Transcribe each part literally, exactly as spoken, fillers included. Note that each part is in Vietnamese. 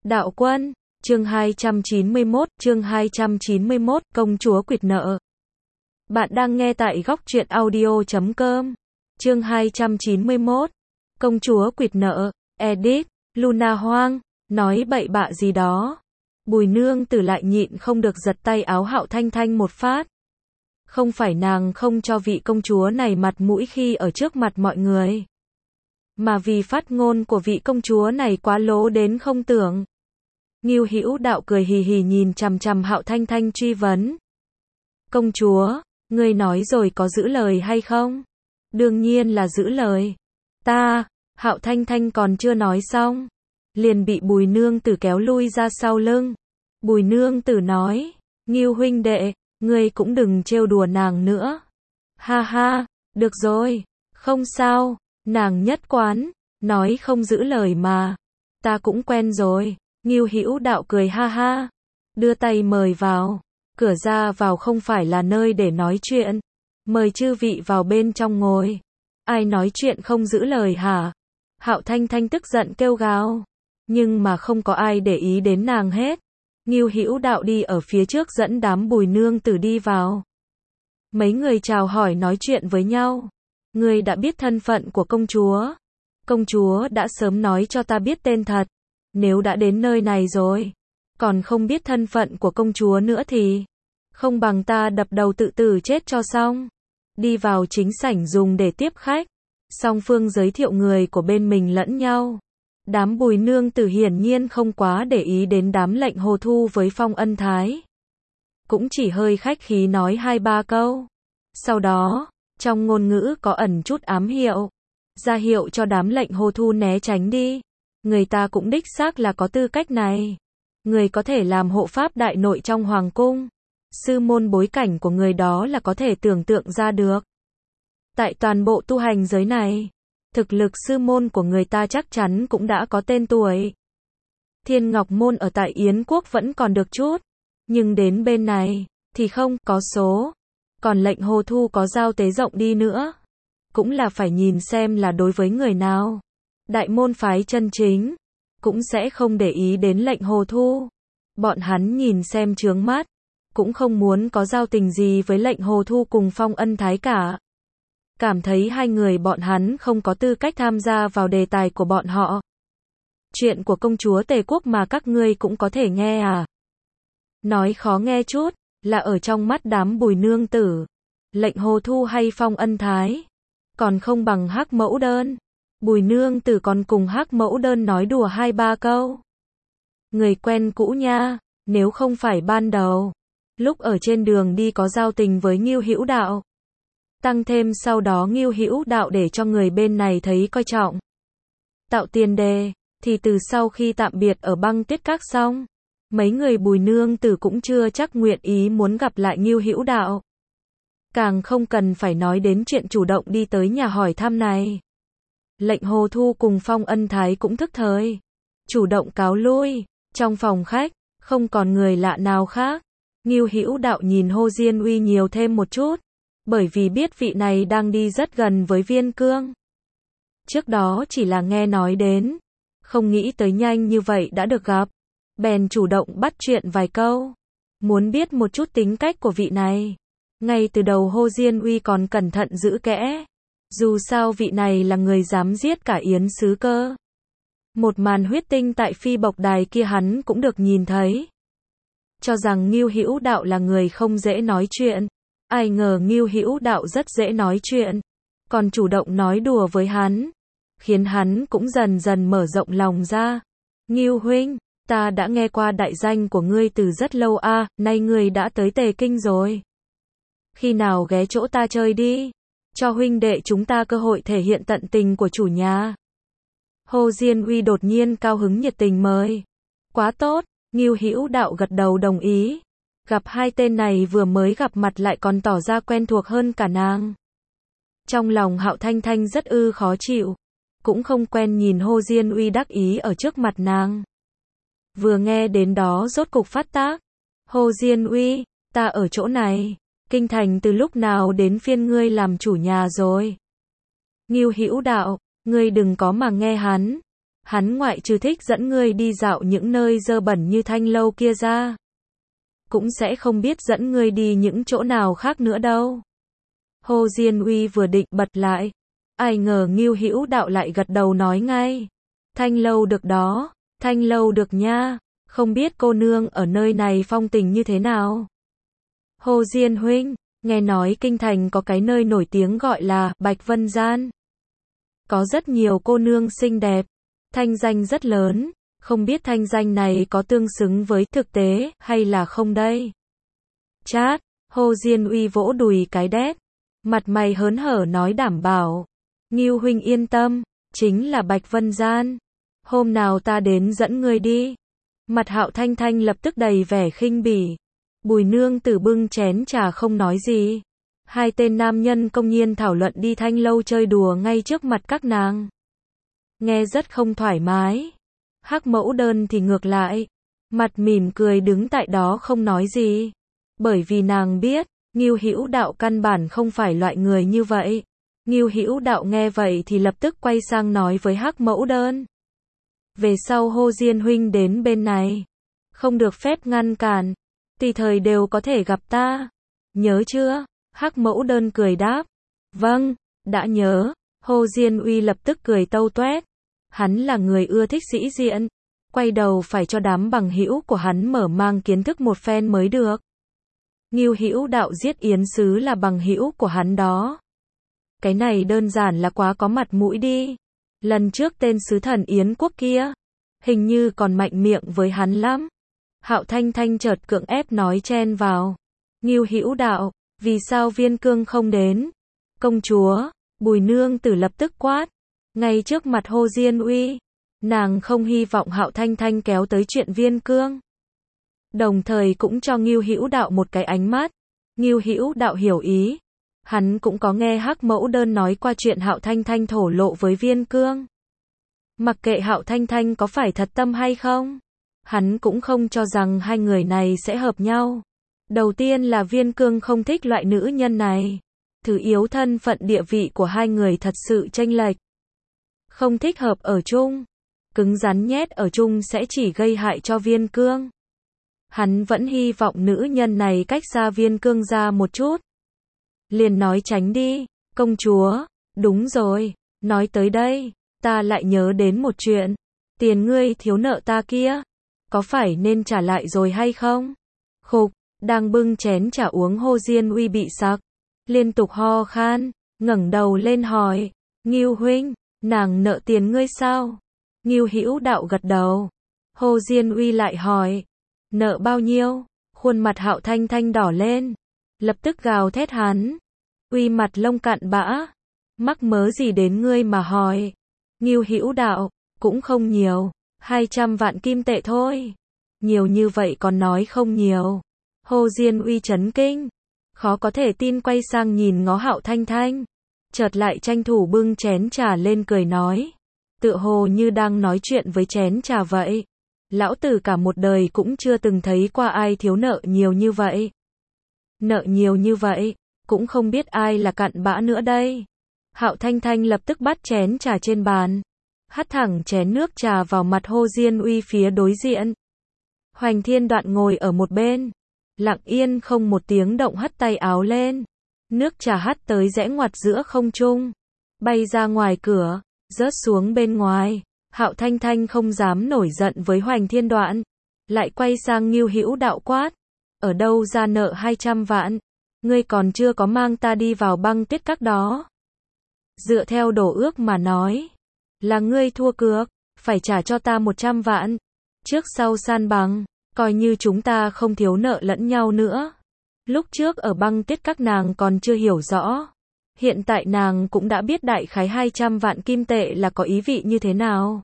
Đạo Quân, chương hai trăm chín mươi mốt, chương hai trăm chín mươi mốt, công chúa quỵt nợ. Bạn đang nghe tại góc truyện audio chấm com. Chương hai trăm chín mươi mốt, công chúa quỵt nợ, edit, Luna Hoang, nói bậy bạ gì đó. Bùi nương tử lại nhịn không được giật tay áo Hạo Thanh Thanh một phát. Không phải nàng không cho vị công chúa này mặt mũi khi ở trước mặt mọi người, mà vì phát ngôn của vị công chúa này quá lố đến không tưởng. Ngưu Hữu Đạo cười hì hì nhìn chằm chằm Hạo Thanh Thanh truy vấn. Công chúa, ngươi nói rồi có giữ lời hay không? Đương nhiên là giữ lời. Ta, Hạo Thanh Thanh còn chưa nói xong, liền bị Bùi nương tử kéo lui ra sau lưng. Bùi nương tử nói, Ngưu huynh đệ, ngươi cũng đừng trêu đùa nàng nữa. Ha ha, được rồi, không sao, nàng nhất quán, nói không giữ lời mà. Ta cũng quen rồi. Ngưu Hữu Đạo cười ha ha, đưa tay mời vào. Cửa ra vào không phải là nơi để nói chuyện. Mời chư vị vào bên trong ngồi. Ai nói chuyện không giữ lời hả? Hạo Thanh Thanh tức giận kêu gào. Nhưng mà không có ai để ý đến nàng hết. Ngưu Hữu Đạo đi ở phía trước dẫn đám Bùi nương tử đi vào. Mấy người chào hỏi nói chuyện với nhau. Ngươi đã biết thân phận của công chúa. Công chúa đã sớm nói cho ta biết tên thật. Nếu đã đến nơi này rồi, còn không biết thân phận của công chúa nữa thì không bằng ta đập đầu tự tử chết cho xong. Đi vào chính sảnh dùng để tiếp khách. Song phương giới thiệu người của bên mình lẫn nhau. Đám Bùi nương tử hiển nhiên không quá để ý đến đám lệnh hồ thu với Phong Ân Thái. Cũng chỉ hơi khách khí nói hai ba câu. Sau đó, trong ngôn ngữ có ẩn chút ám hiệu, ra hiệu cho đám lệnh hồ thu né tránh đi. Người ta cũng đích xác là có tư cách này. Người có thể làm hộ pháp đại nội trong hoàng cung. Sư môn bối cảnh của người đó là có thể tưởng tượng ra được. Tại toàn bộ tu hành giới này, thực lực sư môn của người ta chắc chắn cũng đã có tên tuổi. Thiên Ngọc môn ở tại Yến quốc vẫn còn được chút, nhưng đến bên này thì không có số. Còn lệnh hồ thu có giao tế rộng đi nữa, cũng là phải nhìn xem là đối với người nào. Đại môn phái chân chính cũng sẽ không để ý đến lệnh hồ thu. Bọn hắn nhìn xem chướng mắt, cũng không muốn có giao tình gì với lệnh hồ thu cùng Phong Ân Thái cả. Cảm thấy hai người bọn hắn không có tư cách tham gia vào đề tài của bọn họ. Chuyện của công chúa Tề quốc mà các ngươi cũng có thể nghe à? Nói khó nghe chút, là ở trong mắt đám Bùi nương tử, lệnh hồ thu hay Phong Ân Thái còn không bằng Hắc Mẫu Đơn. Bùi nương tử còn cùng Hắc Mẫu Đơn nói đùa hai ba câu. Người quen cũ nha, nếu không phải ban đầu, lúc ở trên đường đi có giao tình với Ngưu Hữu Đạo. Tăng thêm sau đó Ngưu Hữu Đạo để cho người bên này thấy coi trọng, tạo tiền đề, thì từ sau khi tạm biệt ở Băng Tuyết Các xong, mấy người Bùi nương tử cũng chưa chắc nguyện ý muốn gặp lại Ngưu Hữu Đạo. Càng không cần phải nói đến chuyện chủ động đi tới nhà hỏi thăm này. Lệnh hồ thu cùng Phong Ân Thái cũng thức thời, chủ động cáo lui. Trong phòng khách, không còn người lạ nào khác. Ngưu Hữu Đạo nhìn Hồ Diên Uy nhiều thêm một chút, bởi vì biết vị này đang đi rất gần với Viên Cương. Trước đó chỉ là nghe nói đến, không nghĩ tới nhanh như vậy đã được gặp. Bèn chủ động bắt chuyện vài câu, muốn biết một chút tính cách của vị này. Ngay từ đầu Hồ Diên Uy còn cẩn thận giữ kẽ. Dù sao vị này là người dám giết cả Yến sứ cơ. Một màn huyết tinh tại Phi Bộc Đài kia hắn cũng được nhìn thấy. Cho rằng Ngưu Hữu Đạo là người không dễ nói chuyện. Ai ngờ Ngưu Hữu Đạo rất dễ nói chuyện, còn chủ động nói đùa với hắn, khiến hắn cũng dần dần mở rộng lòng ra. Ngưu huynh, ta đã nghe qua đại danh của ngươi từ rất lâu a, à, nay ngươi đã tới Tề Kinh rồi. Khi nào ghé chỗ ta chơi đi, cho huynh đệ chúng ta cơ hội thể hiện tận tình của chủ nhà. Hồ Diên Uy đột nhiên cao hứng nhiệt tình mời. Quá tốt, Ngưu Hữu Đạo gật đầu đồng ý. Gặp hai tên này vừa mới gặp mặt lại còn tỏ ra quen thuộc hơn cả nàng. Trong lòng Hạo Thanh Thanh rất ư khó chịu, cũng không quen nhìn Hồ Diên Uy đắc ý ở trước mặt nàng. Vừa nghe đến đó rốt cục phát tác. Hồ Diên Uy, ta ở chỗ này, kinh thành từ lúc nào đến phiên ngươi làm chủ nhà rồi? Ngưu Hữu Đạo, ngươi đừng có mà nghe hắn. Hắn ngoại trừ thích dẫn ngươi đi dạo những nơi dơ bẩn như Thanh Lâu kia ra, cũng sẽ không biết dẫn ngươi đi những chỗ nào khác nữa đâu. Hồ Diên Uy vừa định bật lại, ai ngờ Ngưu Hữu Đạo lại gật đầu nói ngay. Thanh Lâu được đó, Thanh Lâu được nha, không biết cô nương ở nơi này phong tình như thế nào. Hồ Diên huynh, nghe nói kinh thành có cái nơi nổi tiếng gọi là Bạch Vân Gian. Có rất nhiều cô nương xinh đẹp, thanh danh rất lớn, không biết thanh danh này có tương xứng với thực tế hay là không đây. Chát, Hồ Diên Uy vỗ đùi cái đét, mặt mày hớn hở nói đảm bảo. Ngưu huynh yên tâm, chính là Bạch Vân Gian. Hôm nào ta đến dẫn ngươi đi. Mặt Hạo Thanh Thanh lập tức đầy vẻ khinh bỉ. Bùi nương tử bưng chén trà không nói gì. Hai tên nam nhân công nhiên thảo luận đi Thanh Lâu chơi đùa ngay trước mặt các nàng. Nghe rất không thoải mái. Hắc Mẫu Đơn thì ngược lại, mặt mỉm cười đứng tại đó không nói gì. Bởi vì nàng biết, Ngưu Hữu Đạo căn bản không phải loại người như vậy. Ngưu Hữu Đạo nghe vậy thì lập tức quay sang nói với Hắc Mẫu Đơn. Về sau Hồ Diên huynh đến bên này, không được phép ngăn cản, tùy thời đều có thể gặp ta. Nhớ chưa? Hắc Mẫu Đơn cười đáp. Vâng, đã nhớ. Hồ Diên Uy lập tức cười tâu toét. Hắn là người ưa thích sĩ diện, quay đầu phải cho đám bằng hữu của hắn mở mang kiến thức một phen mới được. Ngưu Hữu Đạo giết Yến Sứ là bằng hữu của hắn đó. Cái này đơn giản là quá có mặt mũi đi. Lần trước tên sứ thần Yến quốc kia, hình như còn mạnh miệng với hắn lắm. Hạo Thanh Thanh chợt cưỡng ép nói chen vào. Ngưu Hữu Đạo, vì sao Viên Cương không đến? Công chúa, Bùi nương tử lập tức quát. Ngay trước mặt Hồ Diên Uy, nàng không hy vọng Hạo Thanh Thanh kéo tới chuyện Viên Cương. Đồng thời cũng cho Ngưu Hữu Đạo một cái ánh mắt. Ngưu Hữu Đạo hiểu ý. Hắn cũng có nghe Hắc Mẫu Đơn nói qua chuyện Hạo Thanh Thanh thổ lộ với Viên Cương. Mặc kệ Hạo Thanh Thanh có phải thật tâm hay không, hắn cũng không cho rằng hai người này sẽ hợp nhau. Đầu tiên là Viên Cương không thích loại nữ nhân này. Thứ yếu thân phận địa vị của hai người thật sự chênh lệch. Không thích hợp ở chung. Cứng rắn nhét ở chung sẽ chỉ gây hại cho Viên Cương. Hắn vẫn hy vọng nữ nhân này cách xa Viên Cương ra một chút. Liền nói tránh đi, công chúa. Đúng rồi, nói tới đây, ta lại nhớ đến một chuyện. Tiền ngươi thiếu nợ ta kia, có phải nên trả lại rồi hay không? Khục, đang bưng chén trà uống Hồ Diên Uy bị sặc, liên tục ho khan, ngẩng đầu lên hỏi, Ngưu huynh, nàng nợ tiền ngươi sao? Ngưu Hữu Đạo gật đầu. Hồ Diên Uy lại hỏi, nợ bao nhiêu? Khuôn mặt Hạo Thanh Thanh đỏ lên, lập tức gào thét hắn. Uy mặt lông cạn bã, mắc mớ gì đến ngươi mà hỏi? Ngưu Hữu Đạo, cũng không nhiều, hai trăm vạn kim tệ thôi. Nhiều như vậy còn nói không nhiều. Hồ Diên Uy chấn kinh, khó có thể tin quay sang nhìn ngó Hạo Thanh Thanh, chợt lại tranh thủ bưng chén trà lên cười nói, tựa hồ như đang nói chuyện với chén trà vậy. Lão tử cả một đời cũng chưa từng thấy qua ai thiếu nợ nhiều như vậy. Nợ nhiều như vậy, cũng không biết ai là cặn bã nữa đây. Hạo Thanh Thanh lập tức bắt chén trà trên bàn, hắt thẳng chén nước trà vào mặt Hồ Diên Uy phía đối diện. Hoành Thiên Đoạn ngồi ở một bên, lặng yên không một tiếng động hất tay áo lên. Nước trà hắt tới rẽ ngoặt giữa không trung, bay ra ngoài cửa, rớt xuống bên ngoài. Hạo Thanh Thanh không dám nổi giận với Hoành Thiên Đoạn, lại quay sang Ngưu Hữu Đạo quát, ở đâu ra nợ hai trăm vạn, ngươi còn chưa có mang ta đi vào Băng Tuyết Các đó. Dựa theo đổ ước mà nói, là ngươi thua cược, phải trả cho ta một trăm vạn, trước sau san bằng, coi như chúng ta không thiếu nợ lẫn nhau nữa. Lúc trước ở Băng Tuyết Các nàng còn chưa hiểu rõ, hiện tại nàng cũng đã biết đại khái hai trăm vạn kim tệ là có ý vị như thế nào.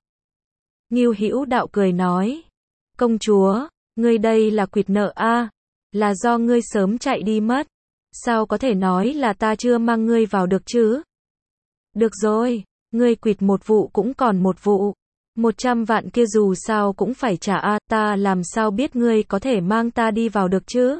Ngưu Hữu Đạo cười nói, công chúa, ngươi đây là quỵt nợ a, là do ngươi sớm chạy đi mất, sao có thể nói là ta chưa mang ngươi vào được chứ? Được rồi, ngươi quỵt một vụ cũng còn một vụ, một trăm vạn kia dù sao cũng phải trả a, ta làm sao biết ngươi có thể mang ta đi vào được chứ?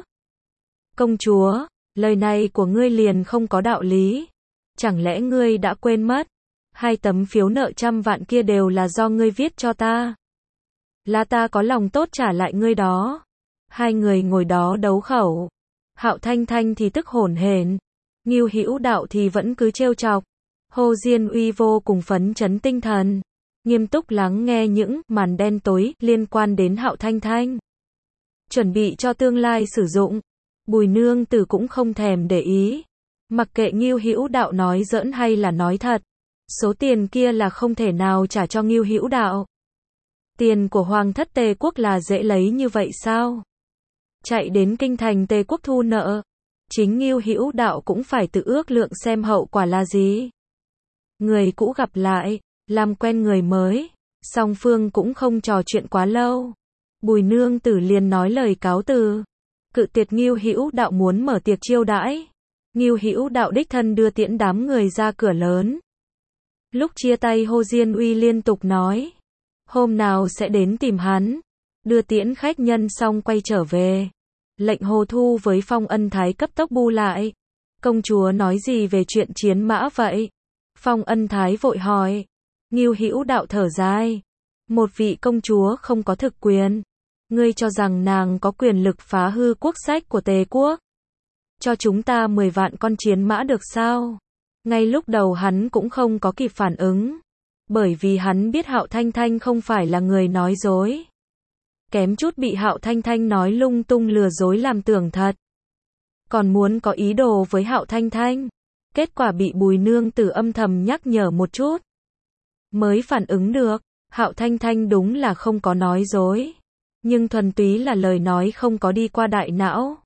Công chúa, lời này của ngươi liền không có đạo lý, chẳng lẽ ngươi đã quên mất? hai tấm phiếu nợ trăm vạn kia đều là do ngươi viết cho ta. Là ta có lòng tốt trả lại ngươi đó. Hai người ngồi đó đấu khẩu. Hạo Thanh Thanh thì tức hổn hển, Ngưu Hữu Đạo thì vẫn cứ trêu chọc. Hồ Diên Uy vô cùng phấn chấn tinh thần, nghiêm túc lắng nghe những màn đen tối liên quan đến Hạo Thanh Thanh. Chuẩn bị cho tương lai sử dụng. Bùi Nương Tử cũng không thèm để ý. Mặc kệ Ngưu Hữu Đạo nói giỡn hay là nói thật, số tiền kia là không thể nào trả cho Ngưu Hữu Đạo. Tiền của Hoàng thất Tề quốc là dễ lấy như vậy sao? Chạy đến kinh thành Tề quốc thu nợ. Chính Ngưu Hữu Đạo cũng phải tự ước lượng xem hậu quả là gì. Người cũ gặp lại, làm quen người mới, song phương cũng không trò chuyện quá lâu. Bùi Nương Tử liền nói lời cáo từ, cự tuyệt Ngưu Hữu Đạo muốn mở tiệc chiêu đãi. Ngưu Hữu Đạo đích thân đưa tiễn đám người ra cửa lớn. Lúc chia tay Hồ Diên Uy liên tục nói, hôm nào sẽ đến tìm hắn. Đưa tiễn khách nhân xong quay trở về. Lệnh Hồ Thu với Phong Ân Thái cấp tốc bu lại. Công chúa nói gì về chuyện chiến mã vậy? Phong Ân Thái vội hỏi. Ngưu Hữu Đạo thở dài. Một vị công chúa không có thực quyền. Ngươi cho rằng nàng có quyền lực phá hư quốc sách của Tề quốc? Cho chúng ta mười vạn con chiến mã được sao? Ngay lúc đầu hắn cũng không có kịp phản ứng. Bởi vì hắn biết Hạo Thanh Thanh không phải là người nói dối. Kém chút bị Hạo Thanh Thanh nói lung tung lừa dối làm tưởng thật. Còn muốn có ý đồ với Hạo Thanh Thanh. Kết quả bị Bùi Nương Tử âm thầm nhắc nhở một chút. Mới phản ứng được, Hạo Thanh Thanh đúng là không có nói dối. Nhưng thuần túy là lời nói không có đi qua đại não.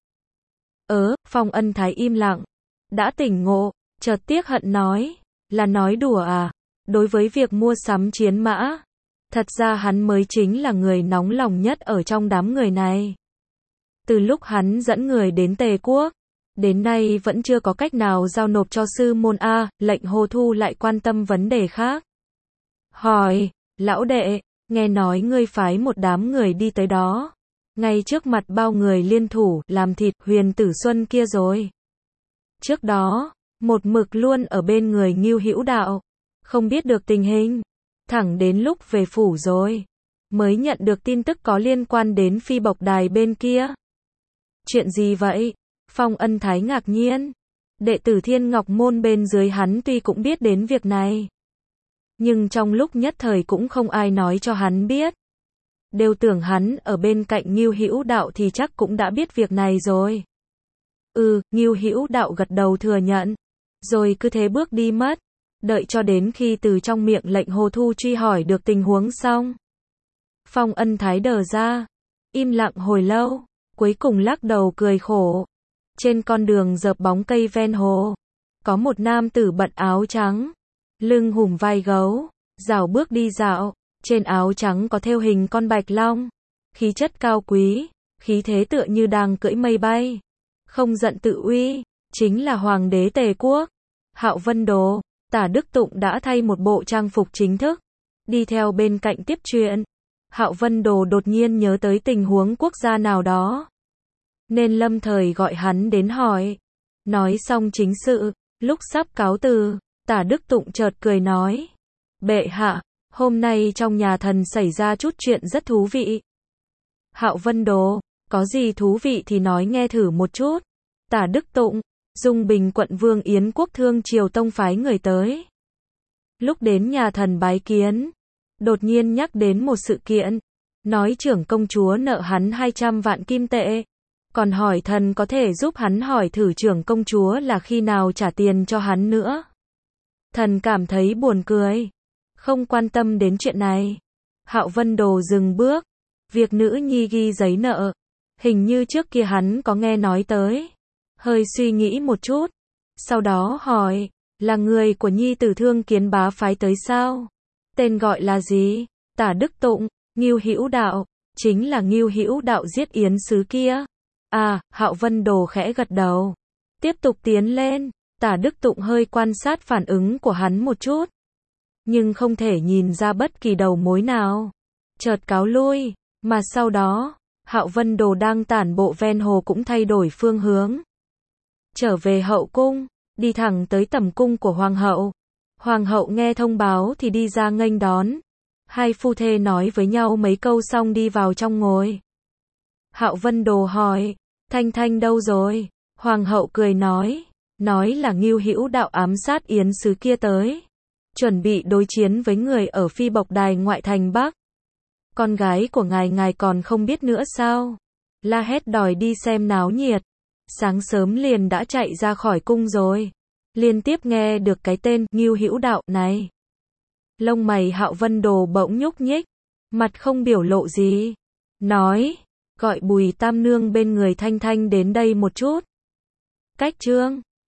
Ớ, Phong Ân Thái im lặng. Đã tỉnh ngộ, chợt tiếc hận nói. Là nói đùa à? Đối với việc mua sắm chiến mã, thật ra hắn mới chính là người nóng lòng nhất ở trong đám người này. Từ lúc hắn dẫn người đến Tề quốc, đến nay vẫn chưa có cách nào giao nộp cho sư môn A. Lệnh Hồ Thu lại quan tâm vấn đề khác. Hỏi, lão đệ, nghe nói ngươi phái một đám người đi tới đó. Ngay trước mặt bao người liên thủ làm thịt Huyền Tử Xuân kia rồi. Trước đó, một mực luôn ở bên người Ngưu Hữu Đạo. Không biết được tình hình. Thẳng đến lúc về phủ rồi, mới nhận được tin tức có liên quan đến Phi Bộc Đài bên kia. Chuyện gì vậy? Phong Ân Thái ngạc nhiên. Đệ tử Thiên Ngọc Môn bên dưới hắn tuy cũng biết đến việc này, nhưng trong lúc nhất thời cũng không ai nói cho hắn biết. Đều tưởng hắn ở bên cạnh Ngưu Hữu Đạo thì chắc cũng đã biết việc này rồi. Ừ, Ngưu Hữu Đạo gật đầu thừa nhận. Rồi cứ thế bước đi mất. Đợi cho đến khi từ trong miệng lệnh Hồ Thu truy hỏi được tình huống xong. Phong Ân Thái đờ ra. Im lặng hồi lâu. Cuối cùng lắc đầu cười khổ. Trên con đường dợp bóng cây ven hồ, có một nam tử bận áo trắng, lưng hùm vai gấu, rảo bước đi dạo. Trên áo trắng có thêu hình con bạch long. Khí chất cao quý, khí thế tựa như đang cưỡi mây bay. Không giận tự uy, chính là Hoàng đế Tề quốc. Hạo Vân Đồ. Tả Đức Tụng đã thay một bộ trang phục chính thức, đi theo bên cạnh tiếp chuyện. Hạo Vân Đồ đột nhiên nhớ tới tình huống quốc gia nào đó, nên lâm thời gọi hắn đến hỏi. Nói xong chính sự, lúc sắp cáo từ, Tả Đức Tụng chợt cười nói. Bệ hạ, hôm nay trong nhà thần xảy ra chút chuyện rất thú vị. Hạo Vân Đồ, có gì thú vị thì nói nghe thử một chút. Tả Đức Tụng. Dung Bình quận Vương Yến Quốc Thương Triều Tông phái người tới. Lúc đến nhà thần bái kiến, đột nhiên nhắc đến một sự kiện, nói trưởng công chúa nợ hắn hai trăm vạn kim tệ, còn hỏi thần có thể giúp hắn hỏi thử trưởng công chúa là khi nào trả tiền cho hắn nữa. Thần cảm thấy buồn cười, không quan tâm đến chuyện này. Hạo Vân Đồ dừng bước, việc nữ nhi ghi giấy nợ, hình như trước kia hắn có nghe nói tới. Hơi suy nghĩ một chút, sau đó hỏi, là người của nhi tử Thương Kiến bá phái tới sao? Tên gọi là gì? Tả Đức Tụng. Ngưu Hữu Đạo. Chính là Ngưu Hữu Đạo giết Yến sứ kia. À, Hạo Vân Đồ khẽ gật đầu. Tiếp tục tiến lên. Tả Đức Tụng hơi quan sát phản ứng của hắn một chút, nhưng không thể nhìn ra bất kỳ đầu mối nào. Chợt cáo lui, mà sau đó, Hạo Vân Đồ đang tản bộ ven hồ cũng thay đổi phương hướng. Trở về hậu cung, đi thẳng tới tẩm cung của hoàng hậu. Hoàng hậu nghe thông báo thì đi ra nghênh đón. Hai phu thê nói với nhau mấy câu xong đi vào trong ngồi. Hạo Vân Đồ hỏi, Thanh Thanh đâu rồi? Hoàng hậu cười nói, nói là Ngưu Hữu Đạo ám sát yến sứ kia tới, chuẩn bị đối chiến với người ở Phi Bộc Đài ngoại thành Bắc. Con gái của ngài ngài còn không biết nữa sao? La hét đòi đi xem náo nhiệt. Sáng sớm liền đã chạy ra khỏi cung rồi. Liên tiếp nghe được cái tên Ngưu Hữu Đạo này. Lông mày Hạo Vân Đồ bỗng nhúc nhích, mặt không biểu lộ gì. Nói, gọi Bùi Tam Nương bên người Thanh Thanh đến đây một chút. Cách Trương